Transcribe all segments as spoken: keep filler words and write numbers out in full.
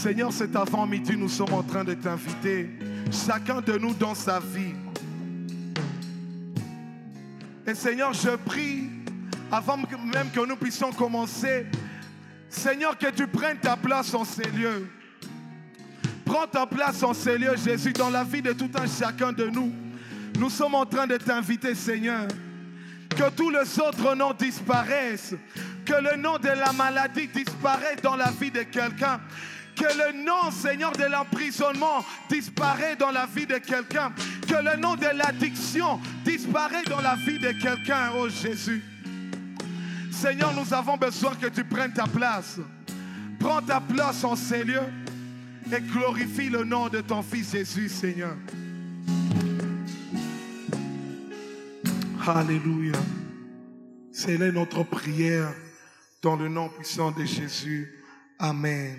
Seigneur, cet avant-midi, nous sommes en train de t'inviter, chacun de nous dans sa vie. Et Seigneur, je prie, avant même que nous puissions commencer, Seigneur, que tu prennes ta place en ces lieux. Prends ta place en ces lieux, Jésus, dans la vie de tout un chacun de nous. Nous sommes en train de t'inviter, Seigneur, que tous les autres noms disparaissent, que le nom de la maladie disparaisse dans la vie de quelqu'un, que le nom, Seigneur, de l'emprisonnement disparaisse dans la vie de quelqu'un, que le nom de l'addiction disparaisse dans la vie de quelqu'un, oh Jésus. Seigneur, nous avons besoin que tu prennes ta place. Prends ta place en ces lieux et glorifie le nom de ton Fils Jésus, Seigneur. Alléluia. C'est là notre prière dans le nom puissant de Jésus. Amen.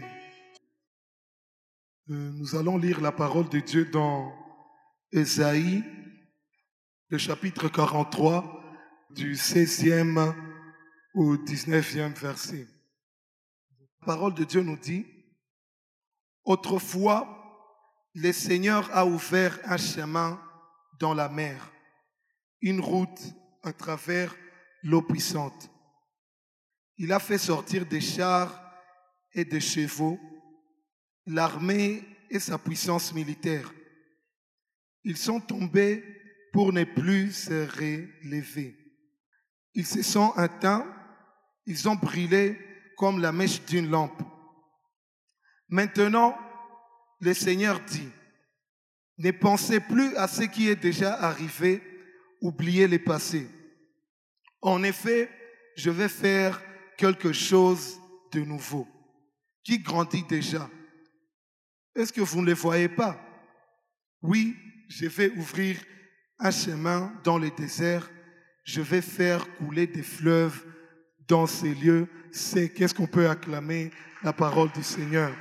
Euh, nous allons lire la parole de Dieu dans Ésaïe, le chapitre quarante-trois, du seizième au dix-neuvième verset. La parole de Dieu nous dit: autrefois, le Seigneur a ouvert un chemin dans la mer, une route à travers l'eau puissante. Il a fait sortir des chars et des chevaux, l'armée et sa puissance militaire. Ils sont tombés pour ne plus se relever. Ils se sont éteints, ils ont brûlé comme la mèche d'une lampe. Maintenant, le Seigneur dit: ne pensez plus à ce qui est déjà arrivé, oubliez le passé. En effet, je vais faire quelque chose de nouveau, qui grandit déjà. Est-ce que vous ne le voyez pas? Oui, je vais ouvrir un chemin dans le désert, je vais faire couler des fleuves dans ces lieux. C'est qu'est-ce qu'on peut acclamer la parole du Seigneur.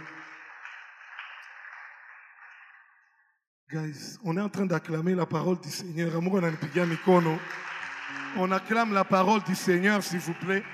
Guys, on est en train d'acclamer la parole du Seigneur. On acclame la parole du Seigneur, s'il vous plaît.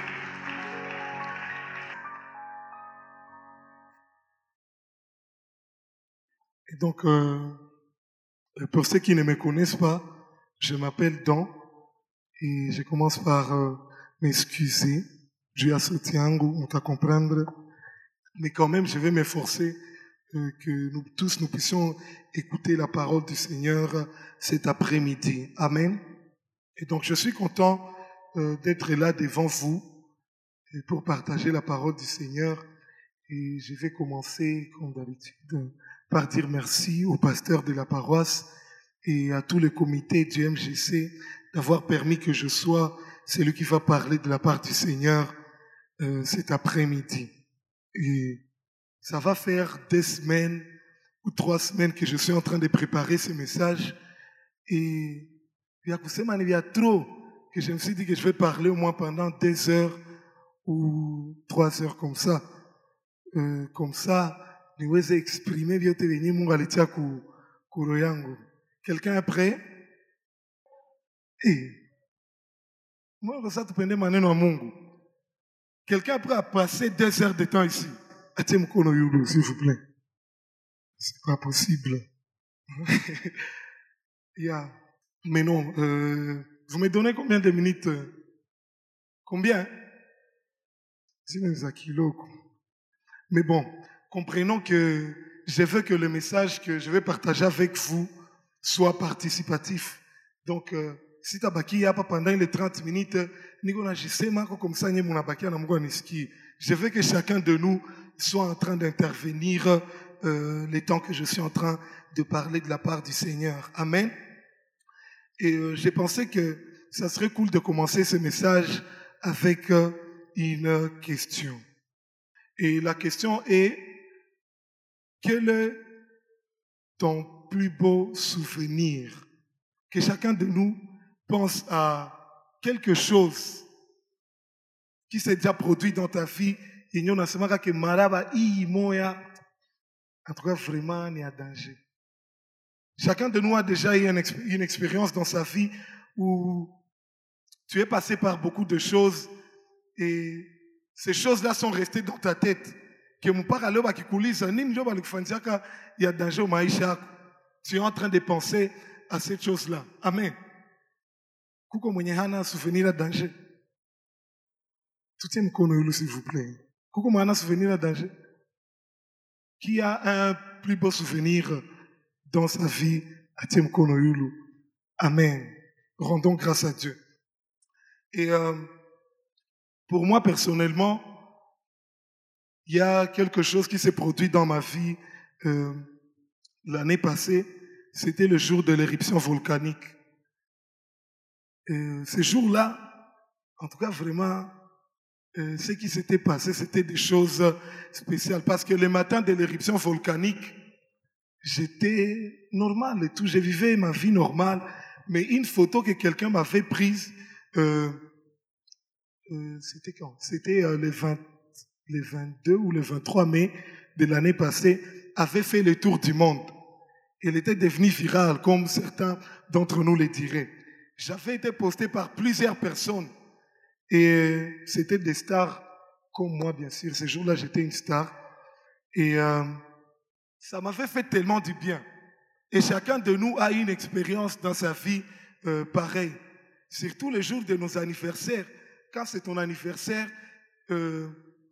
Et donc, euh, pour ceux qui ne me connaissent pas, je m'appelle Dan et je commence par euh, m'excuser. Dieu a soutien, on t'a comprendre. Mais quand même, je vais m'efforcer euh, que nous tous nous puissions écouter la parole du Seigneur cet après-midi. Amen. Et donc, je suis content euh, d'être là devant vous et pour partager la parole du Seigneur. Et je vais commencer, comme d'habitude, par dire merci au pasteur de la paroisse et à tous les comités du M G C d'avoir permis que je sois celui qui va parler de la part du Seigneur euh, cet après-midi. Et ça va faire des semaines ou trois semaines que je suis en train de préparer ce message. Et il y a trop que je me suis dit que je vais parler au moins pendant deux heures ou trois heures comme ça. Euh, comme ça, niweze exprimer vyote venye Mungu alitia ku kuro yangu. Quelqu'un est prêt? Eh, moi ça tupende maneno ya Mungu. Quelqu'un est prêt à passer deux heures de temps ici? Atie mkono yulu, s'il vous plaît. C'est pas possible. Yeah. Mais non, euh, vous me donnez combien de minutes? Combien? Mais bon, comprenons que je veux que le message que je vais partager avec vous soit participatif. Donc, euh, si tu as baki pas pendant les trente minutes, je veux que chacun de nous soit en train d'intervenir euh, les temps que je suis en train de parler de la part du Seigneur. Amen. Et euh, j'ai pensé que ça serait cool de commencer ce message avec euh, une question. Et la question est: quel est ton plus beau souvenir? Que chacun de nous pense à quelque chose qui s'est déjà produit dans ta vie. Et nous, on a que maraba i moya. En tout cas, vraiment, il y a danger. Chacun de nous a déjà eu une, une expérience dans sa vie où tu es passé par beaucoup de choses et ces choses-là sont restées dans ta tête. que mon père allait qui coulisse, il y a danger au maïcha. Tu es en train de penser à cette chose-là. Amen. Kuko mwenye hana souvenir à danger. Tout est mkono s'il vous plaît. Kuko mwenye hana souvenir à danger. Qui a un plus beau souvenir dans sa vie à Tiem Konoyulu. Amen. Rendons grâce à Dieu. Et euh, pour moi personnellement, il y a quelque chose qui s'est produit dans ma vie euh, l'année passée. C'était le jour de l'éruption volcanique. Et ce jour-là, en tout cas vraiment, euh, ce qui s'était passé, c'était des choses spéciales. Parce que le matin de l'éruption volcanique, j'étais normal et tout. Je vivais ma vie normale. Mais une photo que quelqu'un m'avait prise, euh, euh, c'était quand? C'était euh, le, vingt, le vingt-deux ou le vingt-trois mai de l'année passée, avait fait le tour du monde. Elle était devenue virale, comme certains d'entre nous le diraient. J'avais été posté par plusieurs personnes. Et c'était des stars comme moi, bien sûr. Ce jour-là, j'étais une star. Et euh, ça m'avait fait tellement du bien. Et chacun de nous a une expérience dans sa vie euh, pareille. Surtout les jours de nos anniversaires. Quand c'est ton anniversaire, euh,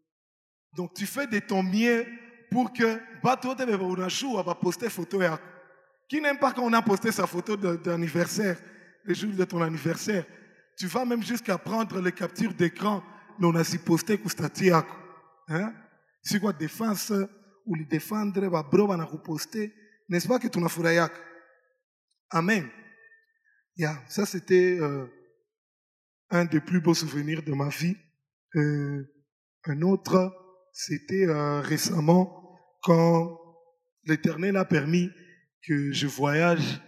donc tu fais de ton mieux pour que bateau de va poster photo. Qui n'aime pas quand on a posté sa photo d'anniversaire, le jour de ton anniversaire? Tu vas même jusqu'à prendre les captures d'écran. Non, on a si posté que hein? Si quoi défense ou les défendre, va bro va poster. N'est-ce pas que tu n'as fouraillac? Amen. Yeah, ça c'était euh, un des plus beaux souvenirs de ma vie. Euh, un autre, c'était euh, récemment quand l'Éternel a permis que je voyage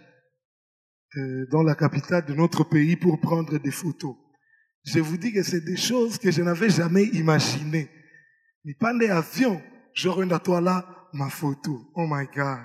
euh, dans la capitale de notre pays pour prendre des photos. Je vous dis que c'est des choses que je n'avais jamais imaginées. Mais pendant l'avion, j'aurais à toi là ma photo. Oh my God.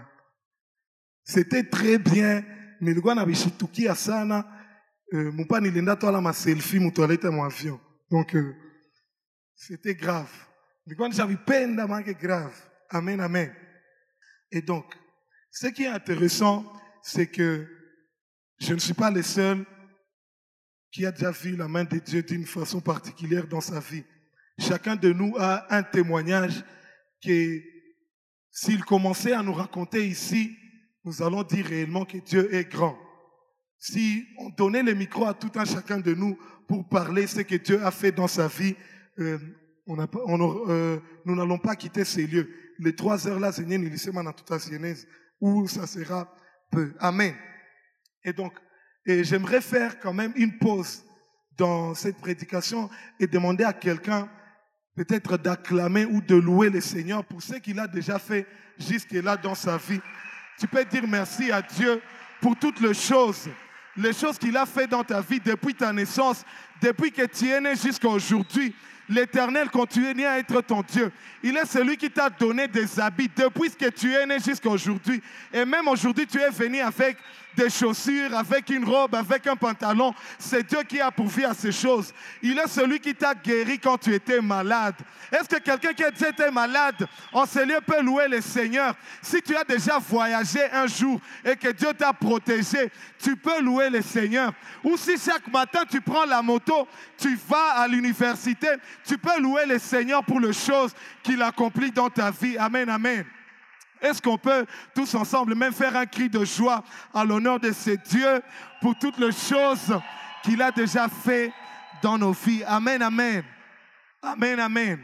C'était très bien. Nilikuwa na bishitukia sana. Mupa nilienda toi là ma selfie mu toilette mon avion. Donc euh, c'était grave. Nilikuwa nishavipenda manque grave. Amen, amen. Et donc, ce qui est intéressant, c'est que je ne suis pas le seul qui a déjà vu la main de Dieu d'une façon particulière dans sa vie. Chacun de nous a un témoignage que s'il commençait à nous raconter ici, nous allons dire réellement que Dieu est grand. Si on donnait le micro à tout un chacun de nous pour parler ce que Dieu a fait dans sa vie, euh, on a, on, euh, nous n'allons pas quitter ces lieux. Les trois heures là, Seigneur, nous laissons dans toute la Genèse, où ça sera peu. Amen. Et donc, et j'aimerais faire quand même une pause dans cette prédication et demander à quelqu'un peut-être d'acclamer ou de louer le Seigneur pour ce qu'il a déjà fait jusque-là dans sa vie. Tu peux dire merci à Dieu pour toutes les choses, les choses qu'il a fait dans ta vie depuis ta naissance, depuis que tu es né jusqu'à aujourd'hui. L'Éternel continue à être ton Dieu. Il est celui qui t'a donné des habits depuis que tu es né jusqu'à aujourd'hui. Et même aujourd'hui, tu es venu avec des chaussures, avec une robe, avec un pantalon. C'est Dieu qui a pourvu à ces choses. Il est celui qui t'a guéri quand tu étais malade. Est-ce que quelqu'un qui a déjà été malade en ce lieu peut louer le Seigneur? Si tu as déjà voyagé un jour et que Dieu t'a protégé, tu peux louer le Seigneur. Ou si chaque matin tu prends la moto, tu vas à l'université, tu peux louer le Seigneur pour les choses qu'il accomplit dans ta vie. Amen, amen. Est-ce qu'on peut tous ensemble même faire un cri de joie à l'honneur de ce Dieu pour toutes les choses qu'il a déjà fait dans nos vies? Amen, amen. Amen, amen.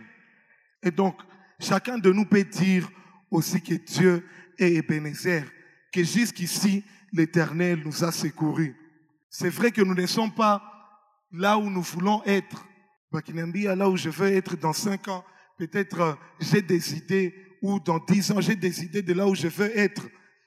Et donc, chacun de nous peut dire aussi que Dieu est Ebenezer, que jusqu'ici, l'Éternel nous a secourus. C'est vrai que nous ne sommes pas là où nous voulons être. Bakinambia, là où je veux être dans cinq ans, peut-être euh, j'ai des idées, ou dans dix ans, j'ai des idées de là où je veux être.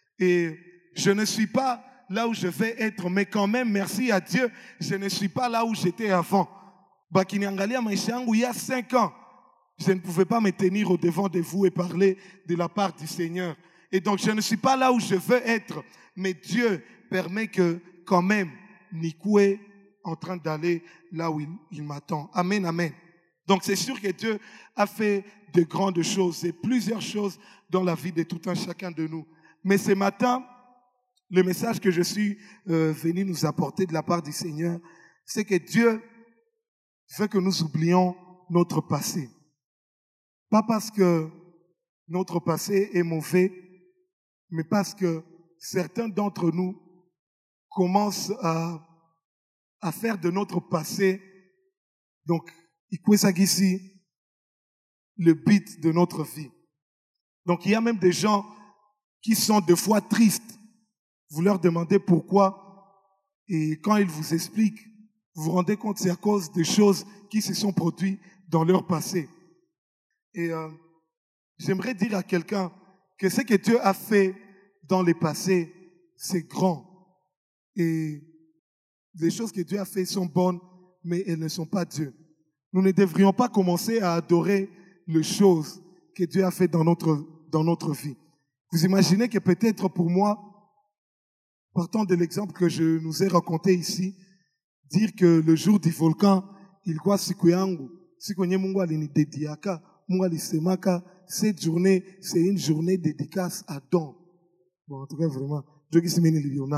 Et je ne suis pas là où je vais être, mais quand même, merci à Dieu, je ne suis pas là où j'étais avant. Bakiniangalia Maïchangu, il y a cinq ans, je ne pouvais pas me tenir au devant de vous et parler de la part du Seigneur. Et donc, je ne suis pas là où je veux être, mais Dieu permet que, quand même, Nikoué en train d'aller là où il, il m'attend. Amen, amen. Donc c'est sûr que Dieu a fait de grandes choses et plusieurs choses dans la vie de tout un chacun de nous. Mais ce matin, le message que je suis euh, venu nous apporter de la part du Seigneur, c'est que Dieu veut que nous oublions notre passé. Pas parce que notre passé est mauvais, mais parce que certains d'entre nous commencent à, à faire de notre passé, donc, ici, le but de notre vie. Donc, il y a même des gens qui sont des fois tristes. Vous leur demandez pourquoi, et quand ils vous expliquent, vous vous rendez compte que c'est à cause des choses qui se sont produites dans leur passé. Et euh, j'aimerais dire à quelqu'un que ce que Dieu a fait dans le passé, c'est grand. Et les choses que Dieu a fait sont bonnes, mais elles ne sont pas Dieu. Nous ne devrions pas commencer à adorer les choses que Dieu a fait dans notre, dans notre vie. Vous imaginez que peut-être pour moi, partant de l'exemple que je nous ai raconté ici, dire que le jour du volcan, il croit siku yangu, siku nye Mungu alinidediaka, Mungu alisemaka, cette journée, c'est une journée dédicace à Don. Bon, en tout cas, vraiment, Dieu qui s'est mis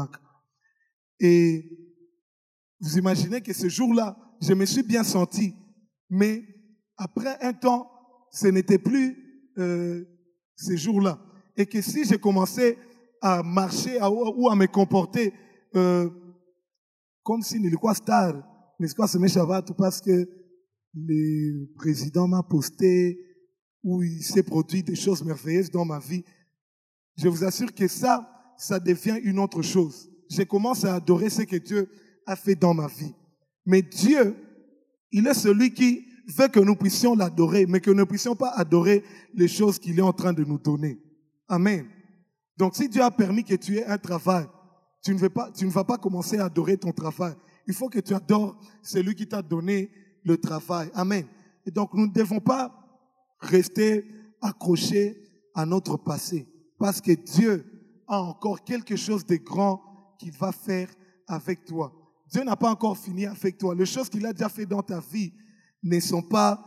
Et vous imaginez que ce jour-là, je me suis bien senti, mais après un temps, ce n'était plus euh, ce jour-là. Et que si j'ai commencé à marcher à, ou à me comporter euh, comme si nilikuwa star, nilikuwa semesha tout parce que le président m'a posté ou il s'est produit des choses merveilleuses dans ma vie, je vous assure que ça, ça devient une autre chose. Je commence à adorer ce que Dieu a fait dans ma vie. Mais Dieu, il est celui qui veut que nous puissions l'adorer, mais que nous ne puissions pas adorer les choses qu'il est en train de nous donner. Amen. Donc si Dieu a permis que tu aies un travail, tu ne, veux pas, tu ne vas pas commencer à adorer ton travail. Il faut que tu adores celui qui t'a donné le travail. Amen. Et donc nous ne devons pas rester accrochés à notre passé, parce que Dieu a encore quelque chose de grand qu'il va faire avec toi. Dieu n'a pas encore fini avec toi. Les choses qu'il a déjà fait dans ta vie ne sont pas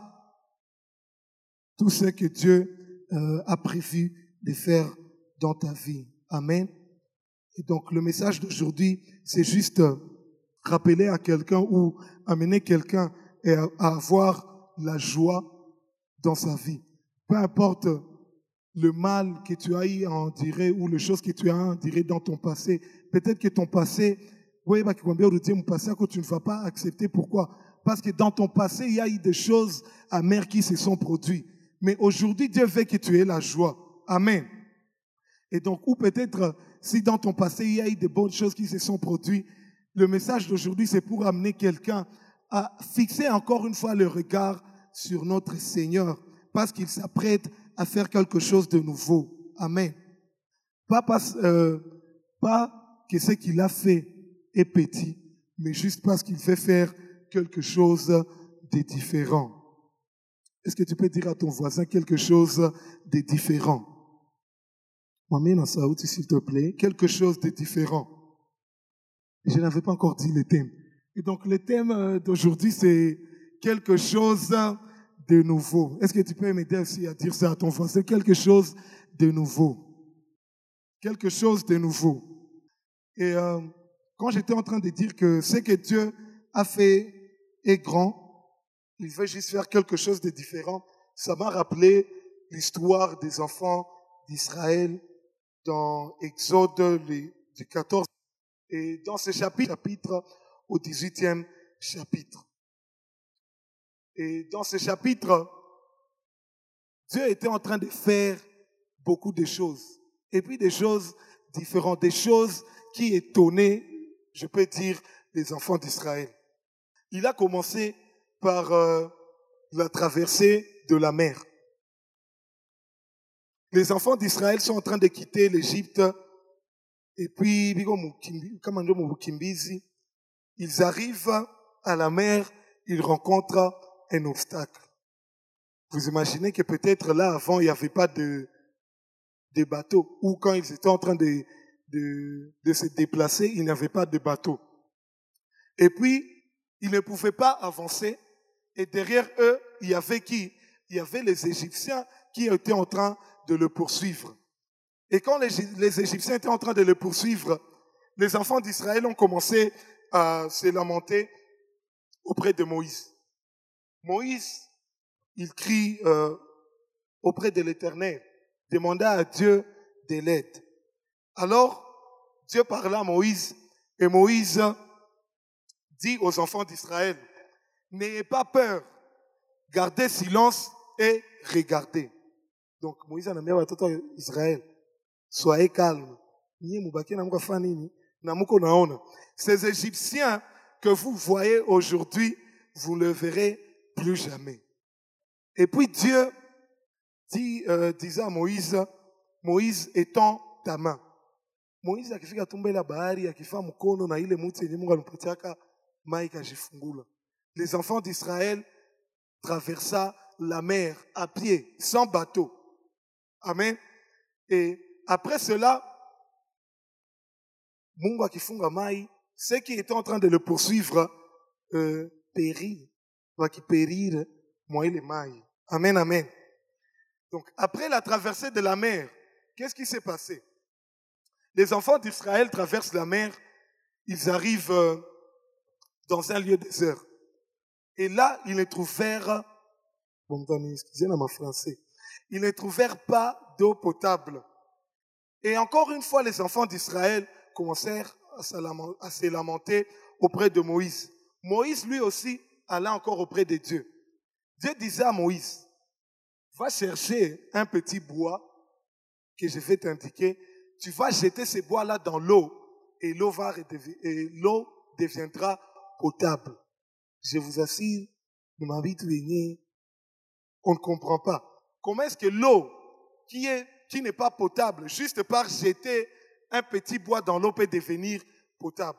tout ce que Dieu euh, a prévu de faire dans ta vie. Amen. Et donc le message d'aujourd'hui, c'est juste rappeler à quelqu'un ou amener quelqu'un à avoir la joie dans sa vie. Peu importe le mal que tu as eu à endurer ou les choses que tu as endurées dans ton passé. Peut-être que ton passé, oui, bah, mon passé, que tu ne vas pas accepter. Pourquoi? Parce que dans ton passé, il y a eu des choses amères qui se sont produites. Mais aujourd'hui, Dieu veut que tu aies la joie. Amen. Et donc, ou peut-être, si dans ton passé, il y a eu des bonnes choses qui se sont produites, le message d'aujourd'hui, c'est pour amener quelqu'un à fixer encore une fois le regard sur notre Seigneur, parce qu'il s'apprête à faire quelque chose de nouveau. Amen. Pas, parce, euh, pas que ce qu'il a fait est petit, mais juste parce qu'il fait faire quelque chose de différent. Est-ce que tu peux dire à ton voisin quelque chose de différent? Amen, s'il te plaît. Quelque chose de différent. Je n'avais pas encore dit le thème. Et donc le thème d'aujourd'hui, c'est quelque chose de nouveau. Est-ce que tu peux m'aider aussi à dire ça à ton voisin? Quelque chose de nouveau. Quelque chose de nouveau. Et euh, quand j'étais en train de dire que ce que Dieu a fait est grand, il veut juste faire quelque chose de différent, ça m'a rappelé l'histoire des enfants d'Israël dans Exode du quatorze et dans ce chapitre, chapitre au dix-huitième chapitre. Et dans ce chapitre, Dieu était en train de faire beaucoup de choses. Et puis des choses différentes, des choses qui étonnaient, je peux dire, les enfants d'Israël. Il a commencé par euh, la traversée de la mer. Les enfants d'Israël sont en train de quitter l'Égypte. Et puis, ils arrivent à la mer, ils rencontrent un obstacle. Vous imaginez que peut-être là, avant, il n'y avait pas de, de bateau. Ou quand ils étaient en train de, de, de se déplacer, il n'y avait pas de bateau. Et puis, ils ne pouvaient pas avancer. Et derrière eux, y avait qui? Il y avait les Égyptiens qui étaient en train de le poursuivre. Et quand les, les Égyptiens étaient en train de le poursuivre, les enfants d'Israël ont commencé à se lamenter auprès de Moïse. Moïse, il crie euh, auprès de l'Éternel, demanda à Dieu de l'aide. Alors, Dieu parla à Moïse, et Moïse dit aux enfants d'Israël, n'ayez pas peur, gardez silence et regardez. Donc, Moïse a dit à Israël, soyez calme. Ces Égyptiens que vous voyez aujourd'hui, vous ne les verrez plus jamais. Et puis Dieu dit, euh, disait à Moïse, Moïse, étends ta main. Moïse akifika tumbe la bahari akifaa mkono na ile muti yenye Mungu alimpatiaka mai ikajifungula. Les enfants d'Israël traversa la mer à pied, sans bateau. Amen. Et après cela, Mungu akifunga mai, ceux qui étaient en train de le poursuivre euh, périrent, qui périrent, moi les mailles. Amen, amen. Donc après la traversée de la mer, qu'est-ce qui s'est passé? Les enfants d'Israël traversent la mer, ils arrivent euh, dans un lieu désert. Et là, ils ne trouvèrent, bon, excusez-moi mon français, ils ne trouvèrent pas d'eau potable. Et encore une fois, les enfants d'Israël commencèrent à se lamenter auprès de Moïse. Moïse, lui aussi, alla encore auprès de Dieu. Dieu disait à Moïse, va chercher un petit bois que je vais t'indiquer. Tu vas jeter ces bois-là dans l'eau et l'eau va redevi- et l'eau deviendra potable. Je vous assure, de ma vie, on ne comprend pas. Comment est-ce que l'eau qui est, qui n'est pas potable, juste par jeter un petit bois dans l'eau peut devenir potable?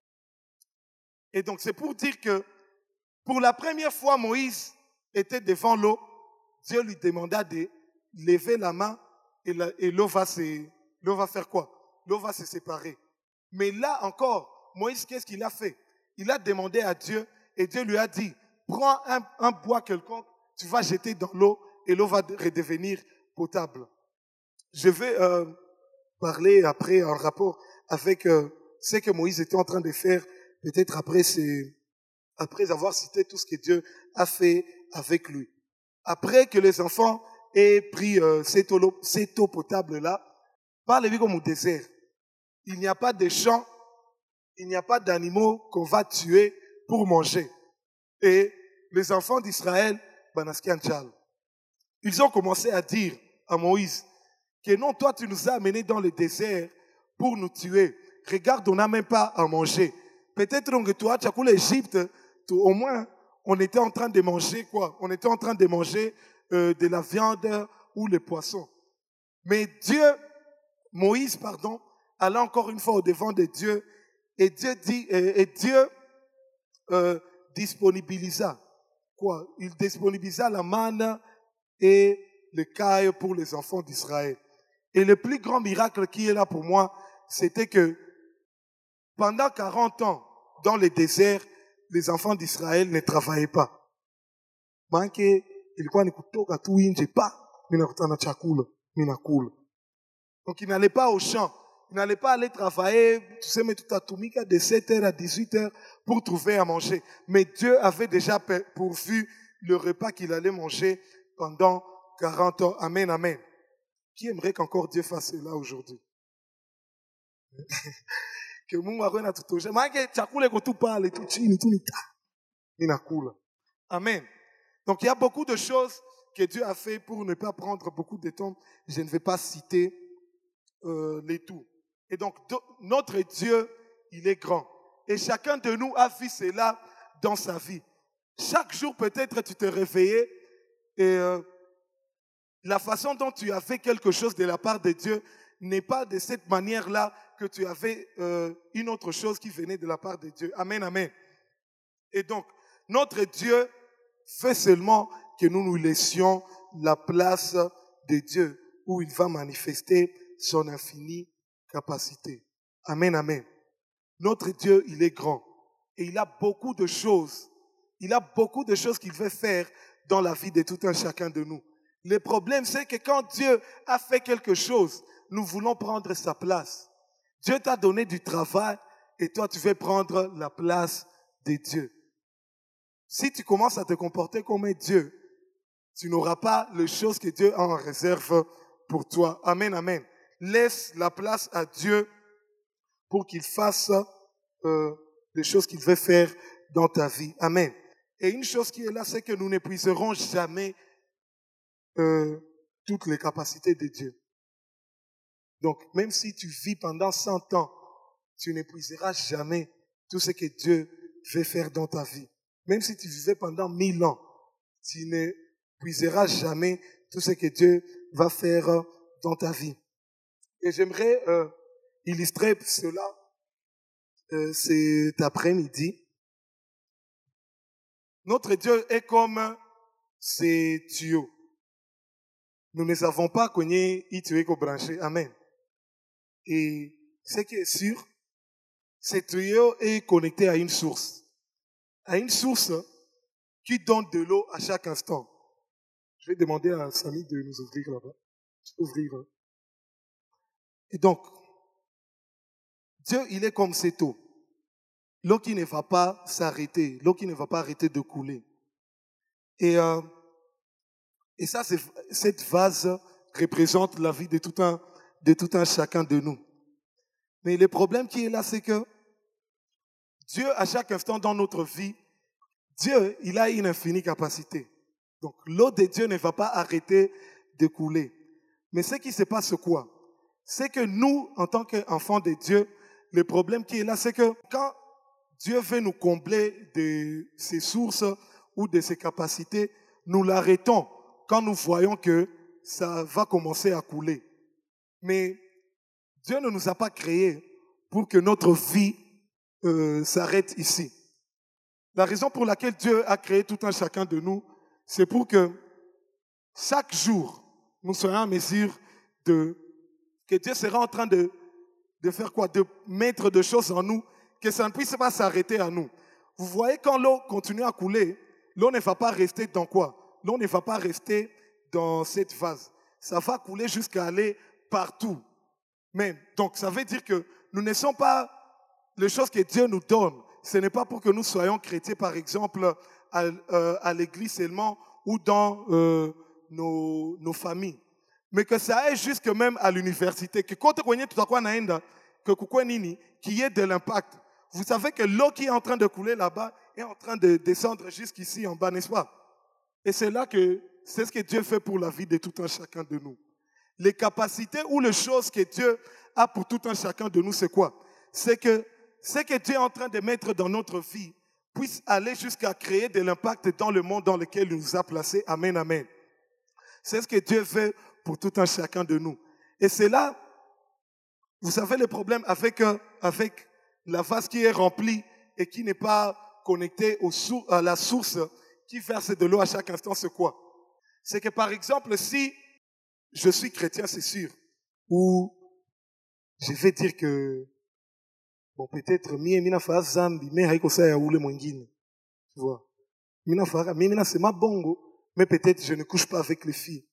Et donc c'est pour dire que pour la première fois, Moïse était devant l'eau. Dieu lui demanda de lever la main et, la, et l'eau va se, l'eau va faire quoi? L'eau va se séparer. Mais là encore, Moïse, qu'est-ce qu'il a fait? Il a demandé à Dieu et Dieu lui a dit, prends un, un bois quelconque, tu vas jeter dans l'eau et l'eau va redevenir potable. Je vais euh, parler après en rapport avec euh, ce que Moïse était en train de faire, peut-être après, ses, après avoir cité tout ce que Dieu a fait avec lui. Après que les enfants aient pris euh, cette, eau, cette eau potable-là, parlez-vous comme au désert. Il n'y a pas de champs, il n'y a pas d'animaux qu'on va tuer pour manger. Et les enfants d'Israël, ils ont commencé à dire à Moïse que non, toi tu nous as amenés dans le désert pour nous tuer. Regarde, on n'a même pas à manger. Peut-être que toi, tu as coulé l'Égypte, au moins on était en train de manger quoi? On était en train de manger euh, de la viande ou les poissons. Mais Dieu, Moïse, pardon, alla encore une fois au devant de Dieu et Dieu dit, et, et Dieu euh, disponibilisa quoi? Il disponibilisa la manne et le caille pour les enfants d'Israël. Et le plus grand miracle qui est là pour moi, c'était que pendant quarante ans, dans le désert, les enfants d'Israël ne travaillaient pas. Manke ilikuwa ni kutoka tu nje pa ninakutana chakula ninakula. Donc ils n'allaient pas au champ, ils n'allaient pas aller travailler, tu sais, mais tout à tumika de sept heures à dix-huit heures pour trouver à manger. Mais Dieu avait déjà pourvu le repas qu'il allait manger pendant quarante ans. Amen, amen. Qui aimerait qu'encore Dieu fasse cela aujourd'hui? Que Mungu awe na tutosha. Maana chakula iko tu pale tu chini tu nita. Ninakula. Amen. Donc il y a beaucoup de choses que Dieu a fait pour ne pas prendre beaucoup de temps. Je ne vais pas citer euh, les tout. Et donc notre Dieu, il est grand. Et chacun de nous a vu cela dans sa vie. Chaque jour peut-être tu te réveillais et euh, la façon dont tu as fait quelque chose de la part de Dieu n'est pas de cette manière-là que tu avais euh, une autre chose qui venait de la part de Dieu. Amen, amen. Et donc, notre Dieu fait seulement que nous nous laissions la place de Dieu où il va manifester son infinie capacité. Amen, amen. Notre Dieu, il est grand et il a beaucoup de choses. Il a beaucoup de choses qu'il veut faire dans la vie de tout un chacun de nous. Le problème, c'est que quand Dieu a fait quelque chose, nous voulons prendre sa place. Dieu t'a donné du travail et toi, tu veux prendre la place de Dieu. Si tu commences à te comporter comme un Dieu, tu n'auras pas les choses que Dieu a en réserve pour toi. Amen, amen. Laisse la place à Dieu pour qu'il fasse euh, les choses qu'il veut faire dans ta vie. Amen. Et une chose qui est là, c'est que nous n'épuiserons jamais euh, toutes les capacités de Dieu. Donc, même si tu vis pendant cent ans, tu n'épuiseras jamais tout ce que Dieu veut faire dans ta vie. Même si tu vivais pendant mille ans, tu n'épuiseras jamais tout ce que Dieu va faire dans ta vie. Et j'aimerais euh, illustrer cela euh, cet après-midi. Notre Dieu est comme ces tuyaux. Nous ne savons pas cogner y tuyaux qu'on brancher. Amen. Et ce qui est sûr, ce tuyau est connecté à une source. À une source qui donne de l'eau à chaque instant. Je vais demander à Samy de nous ouvrir là-bas. Je peux ouvrir. Hein. Et donc, Dieu, il est comme cette eau. L'eau qui ne va pas s'arrêter. L'eau qui ne va pas arrêter de couler. Et, euh, et ça, c'est, cette vase représente la vie de tout un, de tout un chacun de nous. Mais le problème qui est là, c'est que Dieu, à chaque instant dans notre vie, Dieu, il a une infinie capacité. Donc, l'eau de Dieu ne va pas arrêter de couler. Mais ce qui se passe, quoi? C'est que nous, en tant qu'enfants de Dieu, le problème qui est là, c'est que quand Dieu veut nous combler de ses sources ou de ses capacités, nous l'arrêtons quand nous voyons que ça va commencer à couler. Mais Dieu ne nous a pas créés pour que notre vie euh, s'arrête ici. La raison pour laquelle Dieu a créé tout un chacun de nous, c'est pour que chaque jour, nous soyons en mesure de... que Dieu sera en train de, de faire quoi? De mettre des choses en nous, que ça ne puisse pas s'arrêter à nous. Vous voyez, quand l'eau continue à couler, l'eau ne va pas rester dans quoi? L'eau ne va pas rester dans cette vase. Ça va couler jusqu'à aller partout. Mais, donc, ça veut dire que nous ne sommes pas les choses que Dieu nous donne. Ce n'est pas pour que nous soyons chrétiens, par exemple, à, euh, à l'église seulement ou dans euh, nos, nos familles. Mais que ça aille jusque même à l'université. Que quand tu tout à quoi naenda, que kukwe nini, qu'il y ait de l'impact. Vous savez que l'eau qui est en train de couler là-bas est en train de descendre jusqu'ici en bas, n'est-ce pas? Et c'est là que c'est ce que Dieu fait pour la vie de tout un chacun de nous. Les capacités ou les choses que Dieu a pour tout un chacun de nous, c'est quoi? C'est que ce que Dieu est en train de mettre dans notre vie puisse aller jusqu'à créer de l'impact dans le monde dans lequel il nous a placés. Amen, amen. C'est ce que Dieu fait pour tout un chacun de nous. Et c'est là, vous savez, le problème avec, avec la vase qui est remplie et qui n'est pas connectée au sou- à la source qui verse de l'eau à chaque instant, c'est quoi? C'est que par exemple, si je suis chrétien, c'est sûr, ou je vais dire que bon, peut-être mie mina fa zambi mais haiko sa ya ule mwingine. Tu vois. Mina fa mais mina c'est ma bongo, mais peut-être je ne couche pas avec les filles.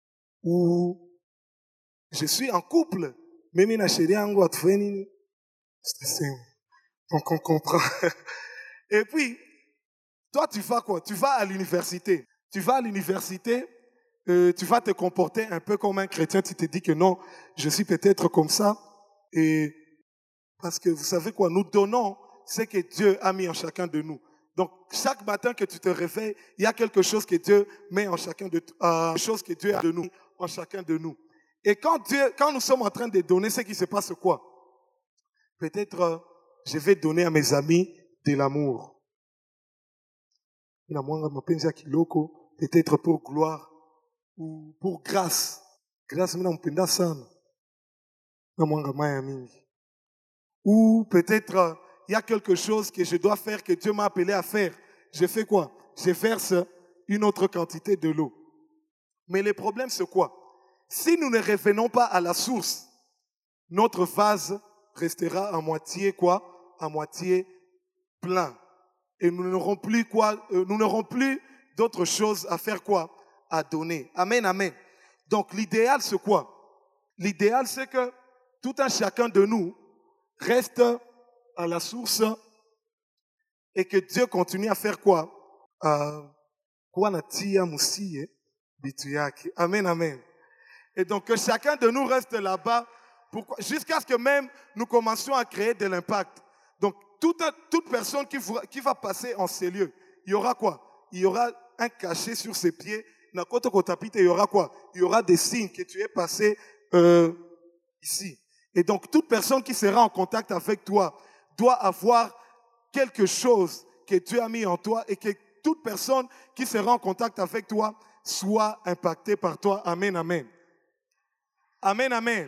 Ou je suis en couple, mais mina chérie yangu atufanye nini? C'est donc on comprend. Et puis toi tu vas quoi? Tu vas à l'université. Tu vas à l'université, euh, tu vas te comporter un peu comme un chrétien, tu te dis que non, je suis peut-être comme ça et parce que vous savez quoi, nous donnons ce que Dieu a mis en chacun de nous. Donc, chaque matin que tu te réveilles, il y a quelque chose que Dieu met en chacun de euh, quelque chose que Dieu a de nous, en chacun de nous. Et quand Dieu, quand nous sommes en train de donner, ce qui se passe quoi? Peut-être, euh, je vais donner à mes amis de l'amour. Peut-être pour gloire ou pour grâce. Grâce, ou peut-être, il y a quelque chose que je dois faire, que Dieu m'a appelé à faire. Je fais quoi? Je verse une autre quantité de l'eau. Mais le problème, c'est quoi? Si nous ne revenons pas à la source, notre vase restera à moitié quoi? À moitié plein. Et nous n'aurons plus quoi? Nous n'aurons plus d'autres choses à faire quoi? À donner. Amen, amen. Donc l'idéal c'est quoi? L'idéal c'est que tout un chacun de nous reste à la source et que Dieu continue à faire quoi? Euh, Kuwa natia musie bitu yake. Amen, amen. Et donc que chacun de nous reste là-bas pourquoi- jusqu'à ce que même nous commencions à créer de l'impact. Donc toute, un- toute personne qui, va- qui va passer en ces lieux, il y aura quoi? Il y aura un cachet sur ses pieds. Nakoto kotapite, il y aura quoi? Il y aura des signes que tu es passé euh, ici. Et donc toute personne qui sera en contact avec toi doit avoir quelque chose que Dieu a mis en toi et que toute personne qui sera en contact avec toi soit impactée par toi. Amen, amen. Amen, amen.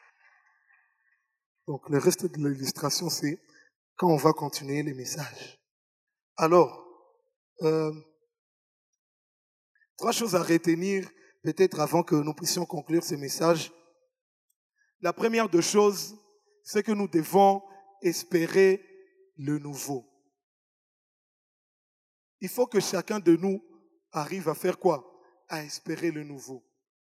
Donc le reste de l'illustration, c'est quand on va continuer les messages. Alors, euh, trois choses à retenir peut-être avant que nous puissions conclure ce message. La première des choses, c'est que nous devons espérer le nouveau. Il faut que chacun de nous arrive à faire quoi? À espérer le nouveau.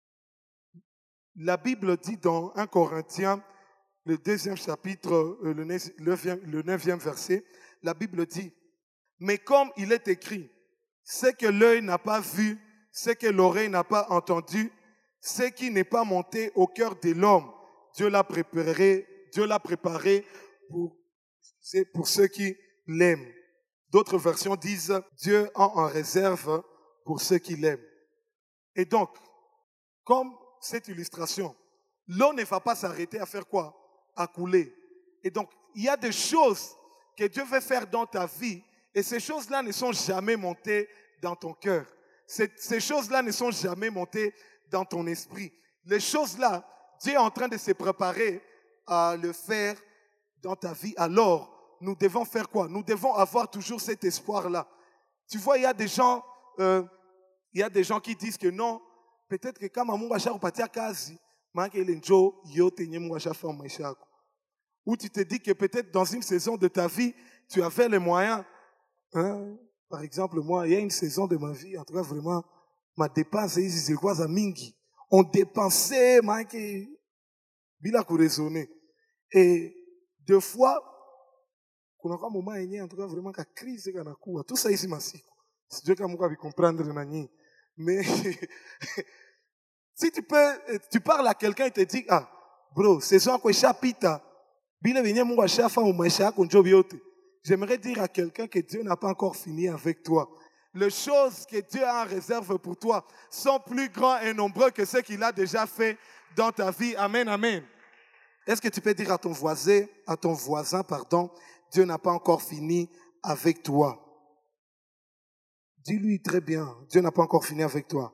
La Bible dit dans un Corinthiens, le deuxième chapitre, euh, le neuvième, le neuvième verset, la Bible dit, mais comme il est écrit, ce que l'œil n'a pas vu, ce que l'oreille n'a pas entendu, ce qui n'est pas monté au cœur de l'homme, Dieu l'a préparé, Dieu l'a préparé pour, c'est pour ceux qui l'aiment. D'autres versions disent, Dieu a en réserve pour ceux qui l'aiment. Et donc, comme cette illustration, l'eau ne va pas s'arrêter à faire quoi? À couler. Et donc, il y a des choses que Dieu veut faire dans ta vie et ces choses-là ne sont jamais montées dans ton cœur. Ces, ces choses-là ne sont jamais montées dans ton esprit. Les choses-là, Dieu est en train de se préparer à le faire dans ta vie. Alors, nous devons faire quoi? Nous devons avoir toujours cet espoir-là. Tu vois, il y a des gens, euh, il y a des gens qui disent que non, peut-être que kama Mungu ashakupatia kazi, maana ile njoo yote yenye Mungu ashafanya maisha yako. Ou tu te dis que peut-être dans une saison de ta vie, tu avais les moyens. Hein? Par exemple, moi, il y a une saison de ma vie, en tout cas vraiment, ma dépense hizi zilikuwa za mingi. On dépensait, maana bila kuraisonner. Et deux fois, kuna kwa moment yenye en tout cas vraiment ka crise kanakuwa. Tout ça ici masiku. Sijui kama Mungu abicomprendre na nyinyi. Mais si tu peux, tu parles à quelqu'un et te dis, ah, bro, saison kwa ishapita, bila venye Mungu ashafa mu maisha yako njo byote. J'aimerais dire à quelqu'un que Dieu n'a pas encore fini avec toi. Les choses que Dieu a en réserve pour toi sont plus grands et nombreux que ceux qu'il a déjà fait dans ta vie. Amen, amen. Est-ce que tu peux dire à ton voisin, à ton voisin, pardon, Dieu n'a pas encore fini avec toi. Dis-lui très bien, Dieu n'a pas encore fini avec toi.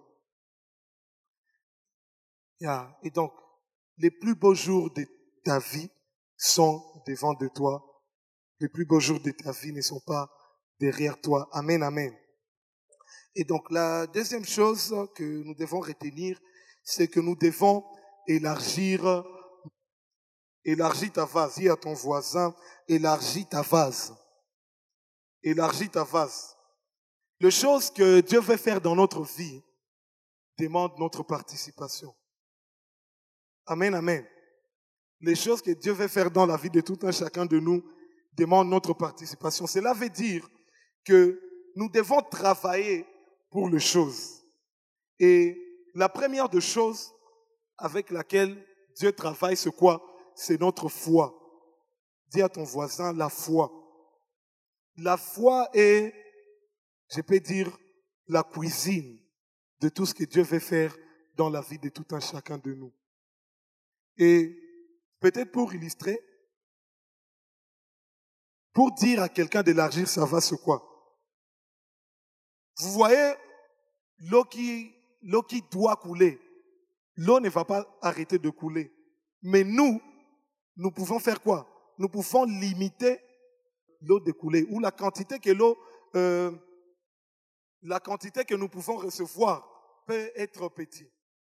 Yeah. Et donc, les plus beaux jours de ta vie sont devant de toi. Les plus beaux jours de ta vie ne sont pas derrière toi. Amen, amen. Et donc, la deuxième chose que nous devons retenir, c'est que nous devons élargir, élargir ta vase. Dis à ton voisin, élargis ta vase. Élargis ta vase. Les choses que Dieu veut faire dans notre vie demandent notre participation. Amen, amen. Les choses que Dieu veut faire dans la vie de tout un chacun de nous demandent notre participation. Cela veut dire que nous devons travailler pour les choses. Et la première des choses avec laquelle Dieu travaille, c'est quoi? C'est notre foi. Dis à ton voisin, la foi. La foi est, je peux dire, la cuisine de tout ce que Dieu veut faire dans la vie de tout un chacun de nous. Et peut-être pour illustrer, pour dire à quelqu'un d'élargir sa vase, c'est quoi? Vous voyez, l'eau qui, l'eau qui doit couler, l'eau ne va pas arrêter de couler. Mais nous, nous pouvons faire quoi? Nous pouvons limiter l'eau de couler, ou la quantité que l'eau, euh, la quantité que nous pouvons recevoir peut être petite.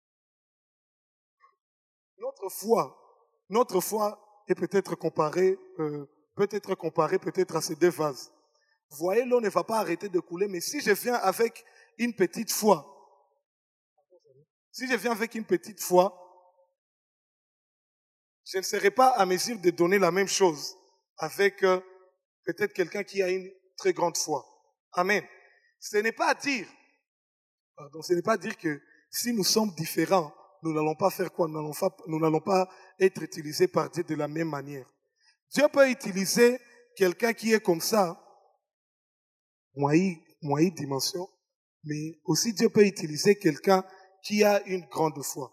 Notre foi, notre foi est peut-être comparée, euh, peut être comparée peut-être à ces deux vases. Vous voyez, l'eau ne va pas arrêter de couler, mais si je viens avec une petite foi, si je viens avec une petite foi, je ne serai pas à mesure de donner la même chose avec euh, peut-être quelqu'un qui a une très grande foi. Amen. Ce n'est pas à dire, pardon, ce n'est pas à dire que si nous sommes différents, nous n'allons pas faire quoi? Nous n'allons pas, nous n'allons pas être utilisés par Dieu de la même manière. Dieu peut utiliser quelqu'un qui est comme ça, moyenne, moyenne dimension, mais aussi Dieu peut utiliser quelqu'un qui a une grande foi.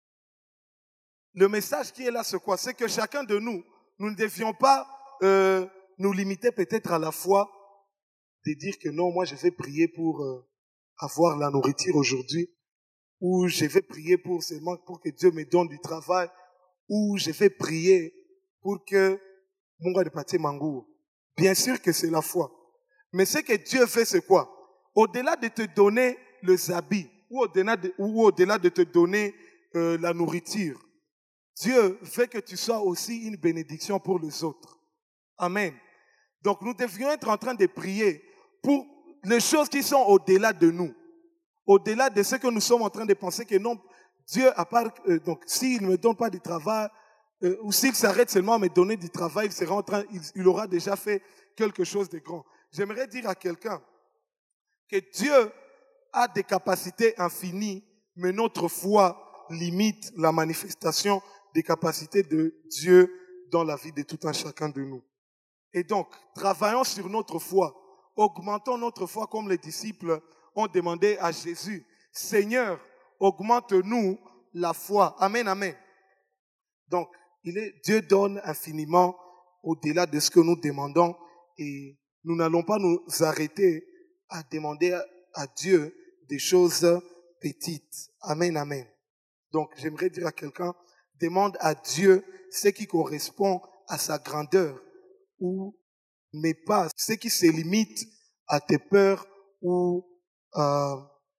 Le message qui est là, c'est quoi? C'est que chacun de nous, nous ne devions pas euh, nous limiter peut-être à la foi de dire que non, moi je vais prier pour euh, avoir la nourriture aujourd'hui, ou je vais prier pour seulement pour que Dieu me donne du travail, ou je vais prier pour que mon gars de pâté mangou. Bien sûr que c'est la foi. Mais ce que Dieu fait, c'est quoi? Au-delà de te donner les habits, ou au-delà de, ou au-delà de te donner euh, la nourriture, Dieu fait que tu sois aussi une bénédiction pour les autres. Amen. Donc nous devrions être en train de prier pour les choses qui sont au-delà de nous. Au-delà de ce que nous sommes en train de penser que non, Dieu, à part, euh, donc s'il ne me donne pas du travail, euh, ou s'il s'arrête seulement à me donner du travail, il, sera en train, il, il aura déjà fait quelque chose de grand. J'aimerais dire à quelqu'un que Dieu a des capacités infinies, mais notre foi limite la manifestation des capacités de Dieu dans la vie de tout un chacun de nous. Et donc, travaillons sur notre foi, augmentons notre foi comme les disciples ont demandé à Jésus. Seigneur, augmente-nous la foi. Amen, amen. Donc, il est, Dieu donne infiniment au-delà de ce que nous demandons et nous n'allons pas nous arrêter à demander à Dieu des choses petites. Amen, amen. Donc, j'aimerais dire à quelqu'un, demande à Dieu ce qui correspond à sa grandeur, ou mais pas ce qui se limite à tes peurs ou euh,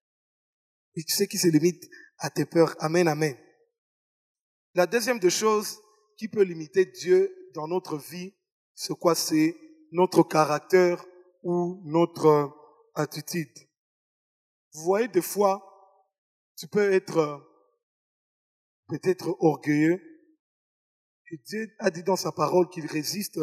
ce qui se limite à tes peurs. Amen, amen. La deuxième des choses qui peut limiter Dieu dans notre vie, c'est quoi? C'est notre caractère ou notre attitude. Vous voyez, des fois, tu peux être peut-être orgueilleux. Et Dieu a dit dans sa parole qu'il résiste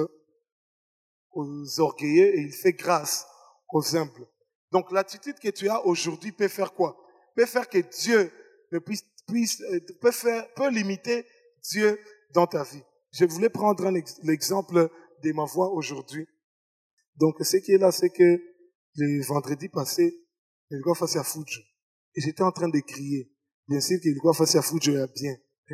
aux orgueilleux et il fait grâce aux humbles. Donc l'attitude que tu as aujourd'hui peut faire quoi? Peut faire que Dieu ne puisse, puisse peut faire, peut limiter Dieu dans ta vie. Je voulais prendre un ex, l'exemple de ma voix aujourd'hui. Donc ce qui est là, c'est que le vendredi passé, il y a face à Fujo. Et j'étais en train de crier. Bien sûr qu'il y a face à Fujo est bien.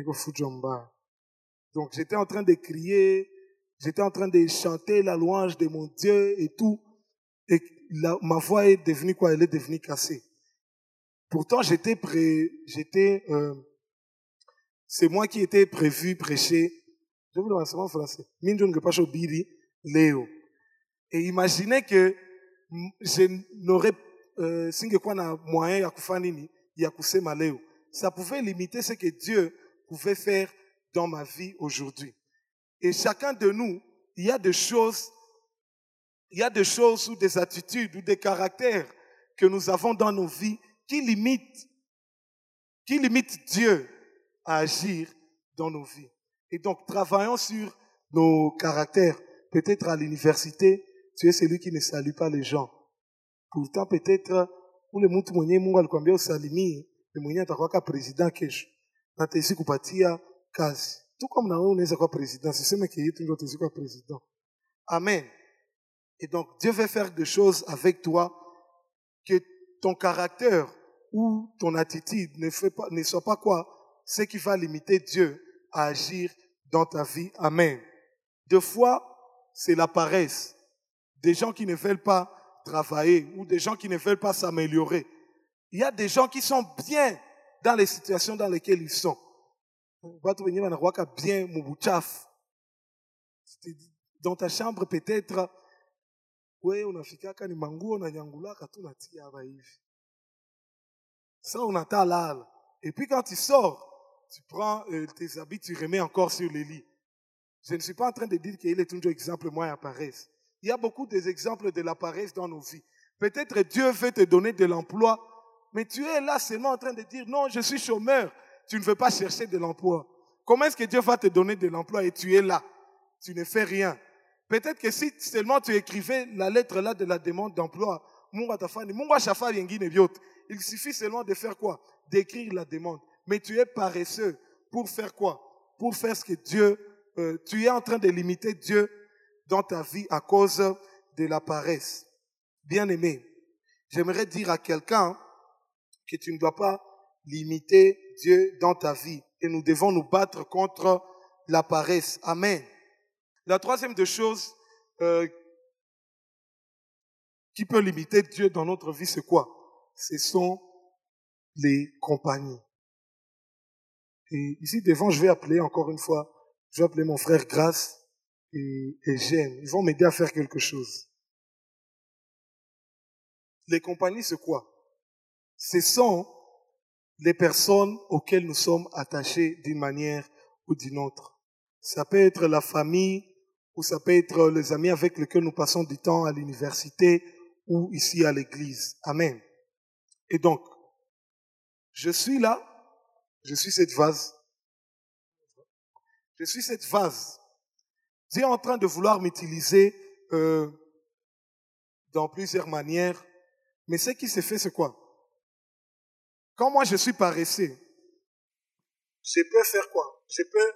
Donc j'étais en train de crier. J'étais en train de chanter la louange de mon Dieu et tout. Et la, ma voix est devenue quoi? Elle est devenue cassée. Pourtant, j'étais prêt, j'étais, euh, c'est moi qui étais prévu prêcher. Je vous le dis en français. Minjon que pas biri Léo. Et imaginez que je n'aurais, euh, si que quoi na moyen ya kufanini ya kusema Léo. Ça pouvait limiter ce que Dieu pouvait faire dans ma vie aujourd'hui. Et chacun de nous, il y a des choses, il y a des choses ou des attitudes ou des caractères que nous avons dans nos vies qui limitent, qui limitent Dieu à agir dans nos vies. Et donc, travaillons sur nos caractères. Peut-être à l'université, tu es celui qui ne salue pas les gens. Pourtant, peut-être, où le mtu mwenye Mungu alikwambia usalimie, le mwenye atakuwa ka president kesho. Na tesi kupatia kazi. Tout comme na wewe unaweza kuwa president, siseme que yetu ndio tesi kuwa president. Amen. Et donc, Dieu veut faire des choses avec toi que ton caractère ou ton attitude ne, fait pas, ne soit pas quoi? Ce qui va limiter Dieu à agir dans ta vie. Amen. Deux fois, c'est la paresse. Des gens qui ne veulent pas travailler ou des gens qui ne veulent pas s'améliorer. Il y a des gens qui sont bien dans les situations dans lesquelles ils sont. Bien dans ta chambre peut-être, ouais, unafikaka ni manguo na nyangulaka tu natia hapa hivi. Ça on attend là. Et puis quand tu sors, tu prends euh, tes habits, tu remets encore sur le lit. Je ne suis pas en train de dire qu'il est toujours exemple moi à paresse. Il y a beaucoup d'exemples de la paresse dans nos vies. Peut-être Dieu veut te donner de l'emploi Mais tu es là seulement en train de dire, non, je suis chômeur. Tu ne veux pas chercher de l'emploi. Comment est-ce que Dieu va te donner de l'emploi et tu es là? Tu ne fais rien. Peut-être que si seulement tu écrivais la lettre là de la demande d'emploi, il suffit seulement de faire quoi? D'écrire la demande. Mais tu es paresseux pour faire quoi? Pour faire ce que Dieu, euh, tu es en train de limiter Dieu dans ta vie à cause de la paresse. Bien-aimé, j'aimerais dire à quelqu'un que tu ne dois pas limiter Dieu dans ta vie. Et nous devons nous battre contre la paresse. Amen. La troisième des choses euh, qui peut limiter Dieu dans notre vie, c'est quoi? Ce sont les compagnies. Et ici devant, je vais appeler encore une fois, je vais appeler mon frère Grâce et, et Jeanne. Ils vont m'aider à faire quelque chose. Les compagnies, c'est quoi? Ce sont les personnes auxquelles nous sommes attachés d'une manière ou d'une autre. Ça peut être la famille, ou ça peut être les amis avec lesquels nous passons du temps à l'université ou ici à l'église. Amen. Et donc, je suis là, je suis cette vase. Je suis cette vase. Dieu est en train de vouloir m'utiliser euh, dans plusieurs manières. Mais ce qui se fait, c'est quoi? Quand moi je suis paresseux, je peux faire quoi? Je peux,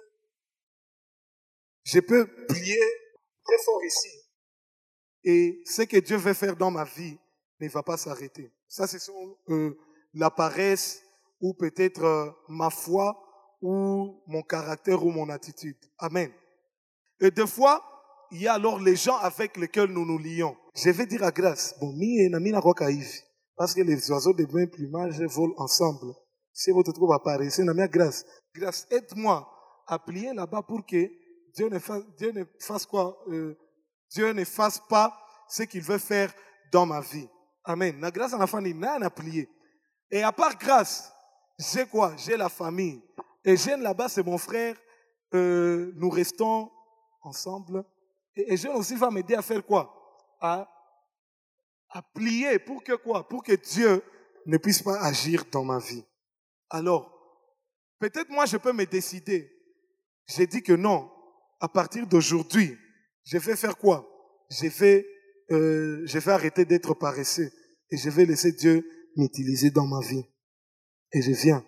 je peux plier très fort ici. Et ce que Dieu veut faire dans ma vie ne va pas s'arrêter. Ça, c'est euh, la paresse ou peut-être euh, ma foi ou mon caractère ou mon attitude. Amen. Et des fois, il y a alors les gens avec lesquels nous nous lions. Je vais dire à Grâce, bon, mi et nami na kwa hivi. Parce que les oiseaux de même plumage volent ensemble. Si vous te trouvez à Paris, c'est nami Grâce. Grâce, aide-moi à plier là-bas pour que Dieu ne fasse, Dieu ne fasse quoi? Euh, Dieu ne fasse pas ce qu'il veut faire dans ma vie. Amen. La grâce en la famille, n'a plié. Et à part Grâce, j'ai quoi? J'ai la famille. Et Jeanne là-bas, c'est mon frère. Euh, nous restons ensemble. Et, et Jeanne aussi va m'aider à faire quoi? À, à plier pour que quoi? Pour que Dieu ne puisse pas agir dans ma vie. Alors, peut-être moi je peux me décider. J'ai dit que non. À partir d'aujourd'hui, je vais faire quoi? Je vais, euh, je vais arrêter d'être paresseux et je vais laisser Dieu m'utiliser dans ma vie. Et je viens.